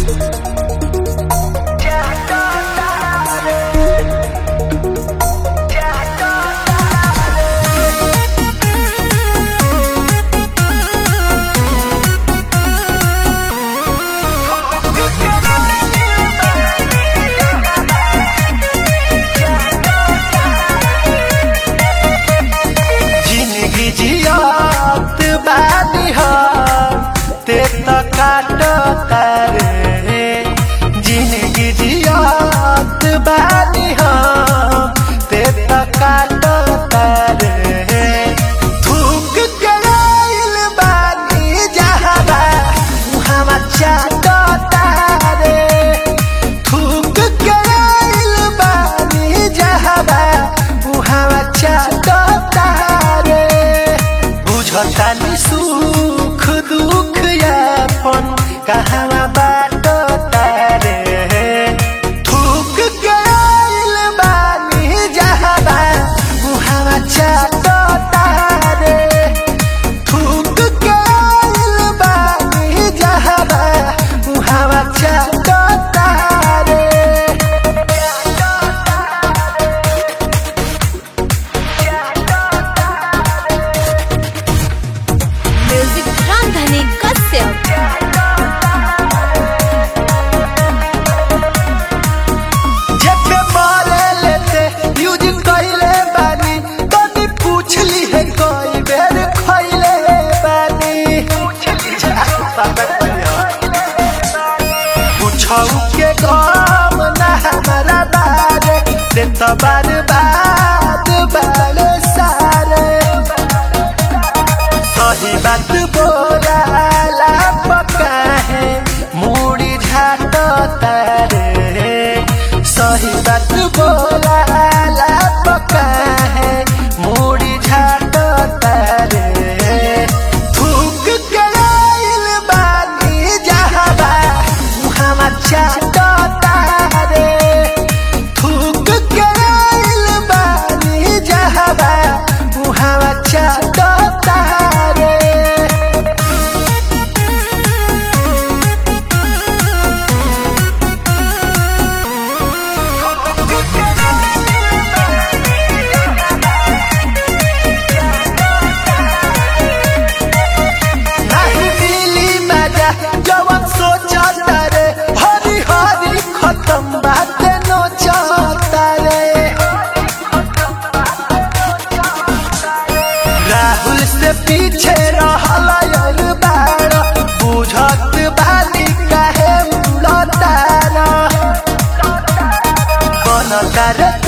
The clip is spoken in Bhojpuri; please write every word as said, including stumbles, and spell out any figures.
जियात बानी हम ते त काट तारे जिंदगी जियात बानी हम ते त काट तारे थूक के आइल बानी जहाबा उहावा चाट तारे थूक के आइल बानी जहाबा उहावा चाट तारे बुझतानी सुख दुख यापन कहवा बाट तारे थूक के आइल बानी जहाबा उहावा चाट तारे थूक के आइल बानी जहाबा उहावा चाट तारे म्यूजिक रामधनी कश्यप। जब मारे लेते यूज कइले बानी तनी पूछ ली है कोई बेर खइले बानी पूछौ के काम ना हमारा बारे से तो बर्बाद बाले सारे सही बात बोला पक्का है मूड़ी झाट तारे सही बात बोला पक्का है मूड़ी झाट तारे थूक के आइल बानी जहाबा उहावा चाट तारे थूक के आइल बानी जहाबा उहावा चाट तारे नहीं मिली मजा जवन सोचता रे हरी हरी खत्म बात नो चाहता रे राहुल से पीछे रहल यार बाड़ बुझत बानी काहे उड़ता ना बनता रे